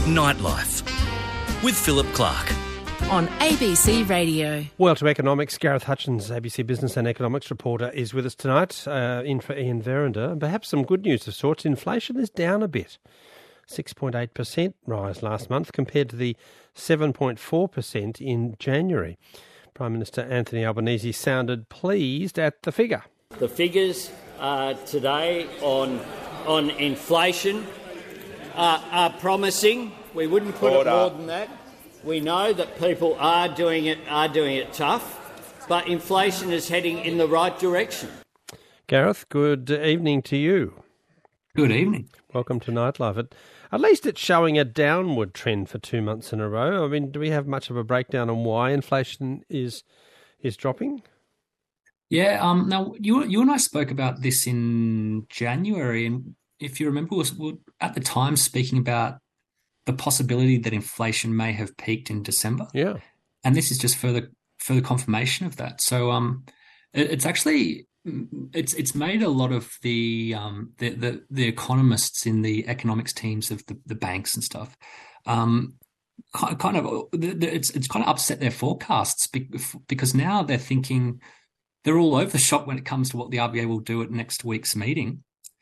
Nightlife with Philip Clark. On ABC Radio. Well, to economics, Gareth Hutchins, ABC Business and Economics reporter, is with us tonight, in for Ian Verinder. And perhaps some good news of sorts. Inflation is down a bit. 6.8% rise last month compared to the 7.4% in January. Prime Minister Anthony Albanese sounded pleased at the figure. The figures today on inflation are promising. We wouldn't put it more than that. We know that people are doing it tough, but inflation is heading in the right direction. Gareth, good evening to you. Good evening. Welcome to Nightlife. At least it's showing a downward trend for 2 months in a row. I mean, do we have much of a breakdown on why inflation is dropping? Yeah. Now, you and I spoke about this in January, and if you remember, we were at the time speaking about the possibility that inflation may have peaked in December. Yeah. And this is just further confirmation of that. So it's actually it's made a lot of the economists in the economics teams of the banks and stuff it's kind of upset their forecasts because now they're thinking they're all over the shop when it comes to what the RBA will do at next week's meeting.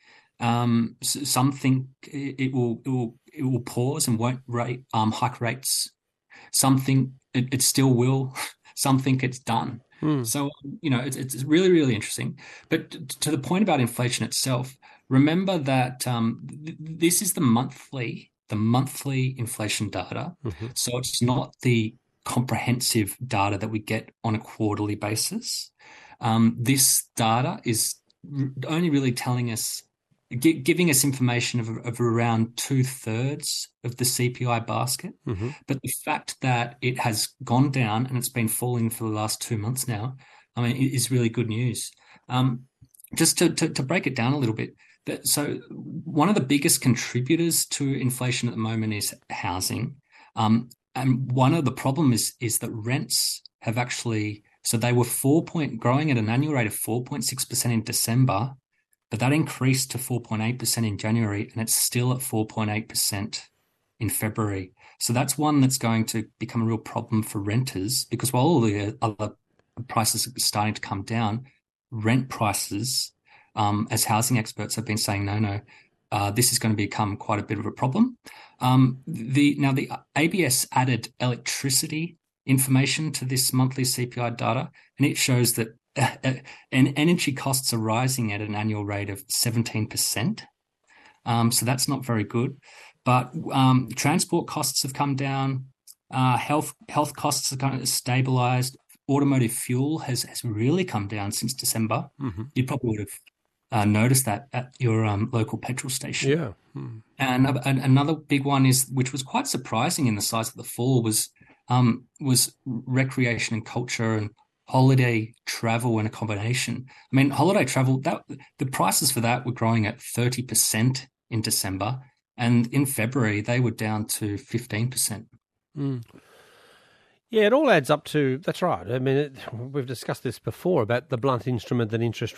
Some think it will pause and won't hike rates. Some think it still will. Some think it's done. So it's really, really interesting. But to the point about inflation itself, remember that this is the monthly inflation data. Mm-hmm. So it's not the comprehensive data that we get on a quarterly basis. This data is only really telling us, giving us information of around 2/3 of the CPI basket. Mm-hmm. But the fact that it has gone down and it's been falling for the last 2 months now, I mean, it is really good news. Just to break it down a little bit, so one of the biggest contributors to inflation at the moment is housing. And one of the problems is that rents have actually, so they were growing at an annual rate of 4.6% in December, but that increased to 4.8% in January, and it's still at 4.8% in February. So that's one that's going to become a real problem for renters, because while all the other prices are starting to come down, rent prices, as housing experts have been saying, no, this is going to become quite a bit of a problem. The ABS added electricity information to this monthly CPI data, and it shows that and energy costs are rising at an annual rate of 17%. So that's not very good. But transport costs have come down. Health costs have kind of stabilized. Automotive fuel has really come down since December. Mm-hmm. You probably would have noticed that at your local petrol station. Yeah. Mm. And another big one which was quite surprising in the size of the fall, was recreation and culture and holiday travel and accommodation. I mean, holiday travel, the prices for that were growing at 30% in December, and in February they were down to 15%. Mm. Yeah, it all adds up to, that's right. I mean, we've discussed this before about the blunt instrument that interest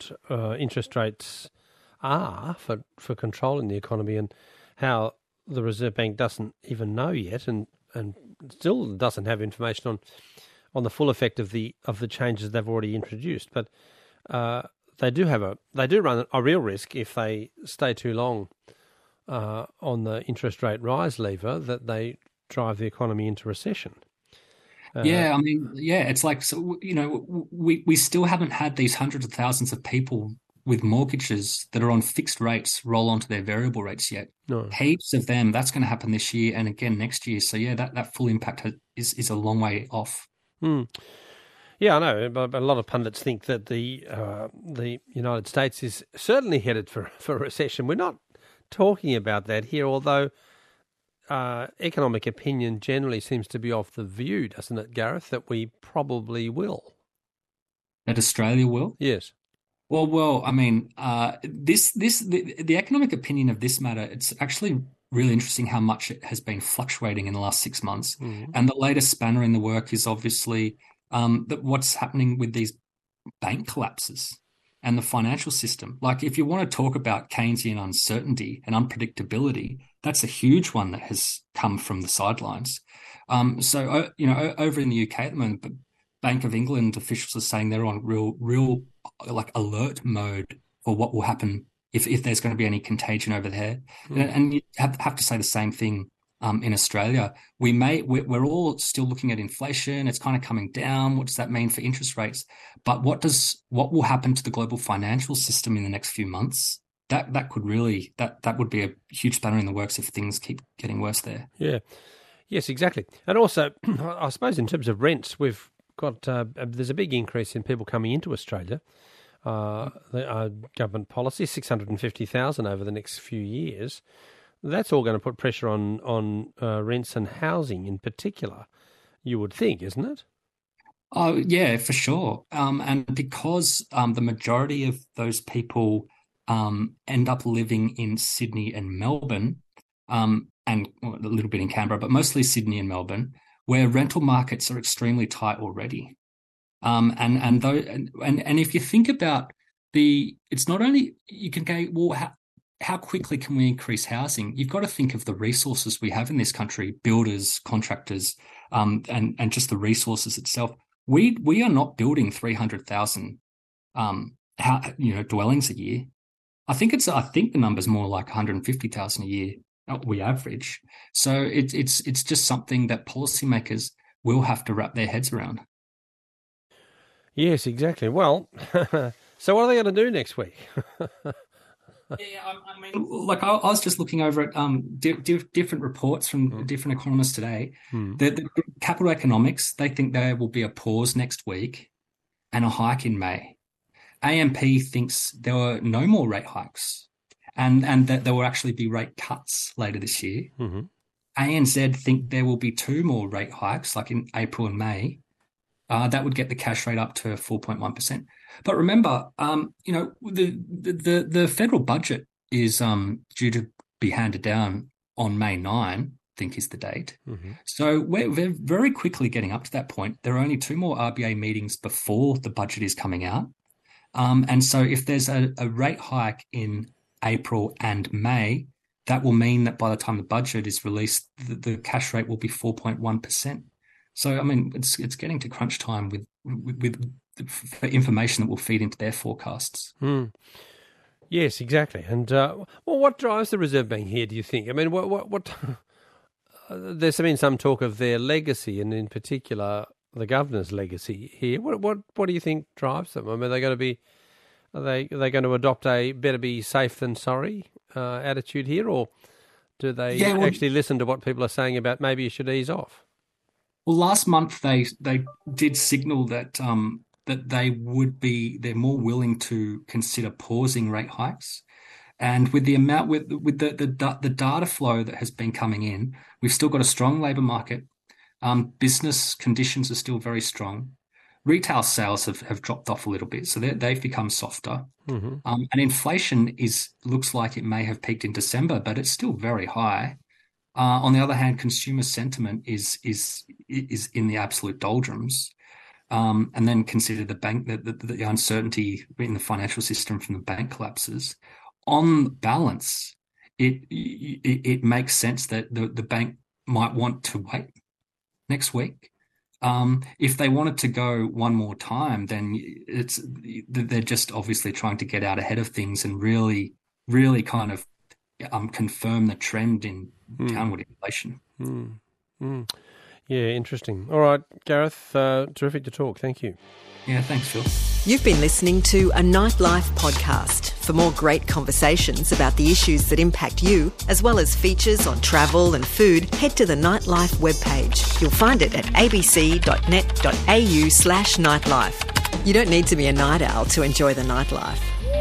rates are for controlling the economy, and how the Reserve Bank doesn't even know yet, and still doesn't have information on the full effect of the changes they've already introduced. But they do run a real risk if they stay too long on the interest rate rise lever, that they drive the economy into recession. It's like, so, we still haven't had these hundreds of thousands of people with mortgages that are on fixed rates roll onto their variable rates yet. No. Heaps of them. That's going to happen this year and again next year. So yeah, that full impact is a long way off. Mm. Yeah, I know, but a lot of pundits think that the United States is certainly headed for a recession. We're not talking about that here, although economic opinion generally seems to be of the view, doesn't it, Gareth, that we probably will. That Australia will? Yes. Well, I mean, the economic opinion of this matter, it's actually really interesting how much it has been fluctuating in the last 6 months. Mm-hmm. And the latest spanner in the work is obviously that what's happening with these bank collapses and the financial system. Like, if you want to talk about Keynesian uncertainty and unpredictability, that's a huge one that has come from the sidelines. So over in the UK at the moment, Bank of England officials are saying they're on real like alert mode for what will happen if there's going to be any contagion over there. And you have to say the same thing in Australia. We're all still looking at inflation. It's kind of coming down. What does that mean for interest rates? But what will happen to the global financial system in the next few months? That could really that would be a huge spanner in the works if things keep getting worse there. Yeah. Yes, exactly. And also, I suppose in terms of rents, we've got there's a big increase in people coming into Australia. The government policy, 650,000 over the next few years. That's all going to put pressure on rents and housing in particular, you would think, isn't it? Oh, yeah, for sure. And because the majority of those people end up living in Sydney and Melbourne, and a little bit in Canberra, but mostly Sydney and Melbourne, where rental markets are extremely tight already. And if you think about it's not only you can go, well, how quickly can we increase housing? You've got to think of the resources we have in this country, builders, contractors, and just the resources itself. We are not building 300,000 dwellings a year. I think the number's more like 150,000 a year. We average. So it's just something that policymakers will have to wrap their heads around. Yes, exactly. Well, so what are they going to do next week? Yeah, I mean, like I was just looking over at different reports from different economists today. The Capital Economics, they think there will be a pause next week and a hike in May. AMP thinks there were no more rate hikes and that there will actually be rate cuts later this year. Mm-hmm. ANZ think there will be 2 more rate hikes, like in April and May. That would get the cash rate up to 4.1%. But remember, the federal budget is due to be handed down on May 9, I think is the date. Mm-hmm. So we're very quickly getting up to that point. There are only 2 more RBA meetings before the budget is coming out. And so if there's a rate hike in April and May, that will mean that by the time the budget is released, the cash rate will be 4.1%. So, I mean, it's getting to crunch time for information that will feed into their forecasts. Mm. Yes, exactly. And what drives the Reserve Bank here, do you think? I mean, what there's been some talk of their legacy, and in particular the governor's legacy here. What do you think drives them? I mean, are they going to adopt a better be safe than sorry attitude here, or do they actually listen to what people are saying about maybe you should ease off? Well, last month they did signal that they're more willing to consider pausing rate hikes, and with the amount with the data flow that has been coming in, we've still got a strong labour market. Business conditions are still very strong. Retail sales have dropped off a little bit, so they've become softer. Mm-hmm. And inflation looks like it may have peaked in December, but it's still very high. On the other hand, consumer sentiment is in the absolute doldrums, and then consider the uncertainty in the financial system from the bank collapses. On balance, it makes sense that the bank might want to wait next week. If they wanted to go one more time, then they're just obviously trying to get out ahead of things and really, really kind of confirm the trend in downward inflation. Yeah, interesting. All right, Gareth, terrific to talk. Thank you. Yeah, thanks, Phil. You've been listening to a Nightlife podcast. For more great conversations about the issues that impact you, as well as features on travel and food, head to the Nightlife webpage. You'll find it at abc.net.au/nightlife. You don't need to be a night owl to enjoy the nightlife.